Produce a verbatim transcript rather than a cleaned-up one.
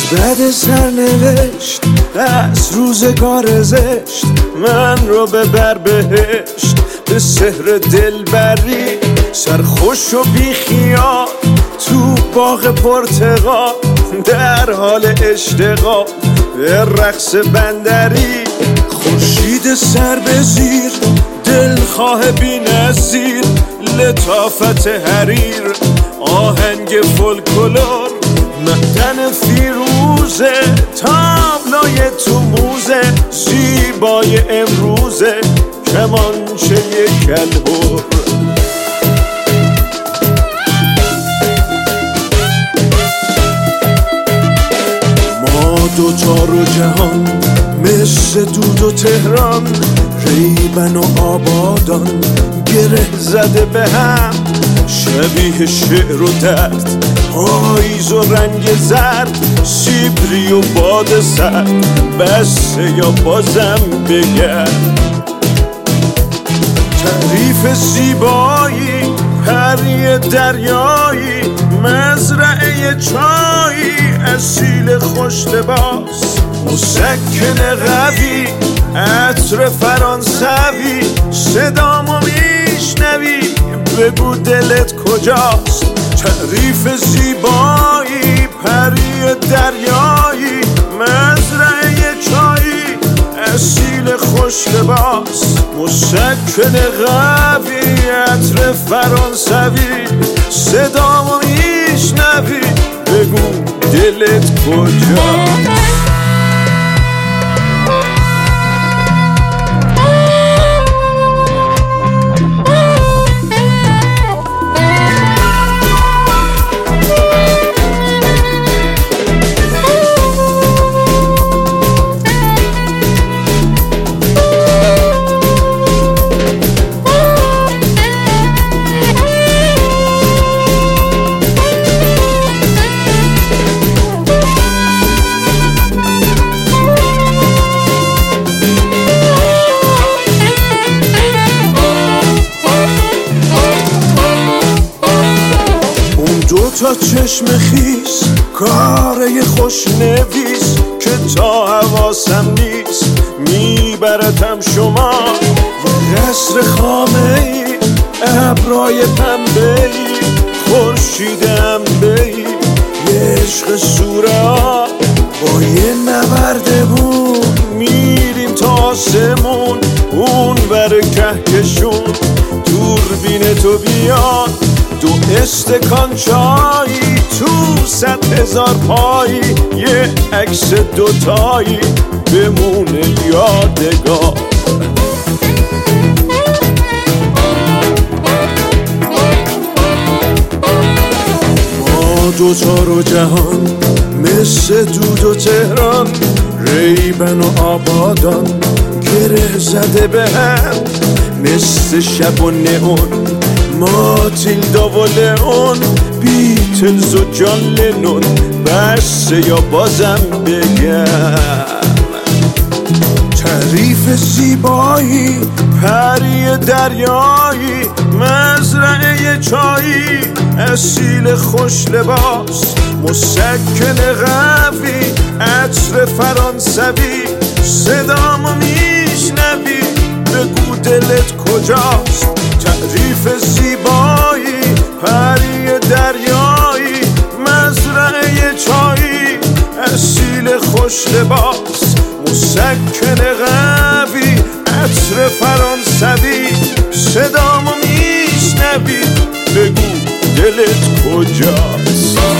بد سرنوشت از روزگار زشت من رو ببر بهشت به سحر دلبری، سرخوش و بیخیال تو باغ پرتقال، در حال اشتغال به رقص بندری. خورشید سر به زیر، دلخواه بی نظیر، لطافت حریر، آهنگ فولکلور، معدن فیروزه، تابلوی تو موزه، زیبای امروزه، کمانچه کلهر. ما دوتا رو جهان مثل دود و تهران، ریبن و آبادان گره زده به هم، شبیه شعر و درد، پاییز و رنگ زرد، سیبری و باد سرد، بسه یا بازم بگرد. تعریف زیبایی، پری دریایی، مزرعه چایی، اصیل خوش لباس، مسکن قوی، عطر فرانسوی، صدامو میشنوی بگو دلت کجاست. تعریف زیبایی، پری دریایی، مزرعه چایی، اصیل خوش لباس، مسکن قوی، عطر فرانسوی، صدامو میشنوی بگو دلت کجاست. تا چشم خیس، کاره خوش نویس که تا حواسم نیست میبرتم شما. قصر خامه ای، ابرای پنبه ای، خورشید انبه ای، یه عشق سوره ها با یه نوردمون میریم تا آسمون، اون بر کهکشون. دوربین تو بیاد، دو استکان چایی، تو صد هزار پایی، یه عکس دوتایی بمونه یادگار. ما دوتا رو جهان مثل دود و تهران، ریبن و آبادان گره زده به هم، مثل شب و نئون، ماتیلدا و لئون، بیتلز و جان لنون، بسه یا بازم بگم. تعریف زیبایی، پری دریایی، مزرعه چایی، اصیل خوش لباس، مسکن قوی، عطر فرانسوی، صدامو میشنوی بگو دلت کجاست. تعریف زیبایی، پری دریایی، مزرعه چایی، اصیل خوش لباس، مسکن قوی، عطر فرانسوی، صدامو میشنوی بگو دلت کجاست.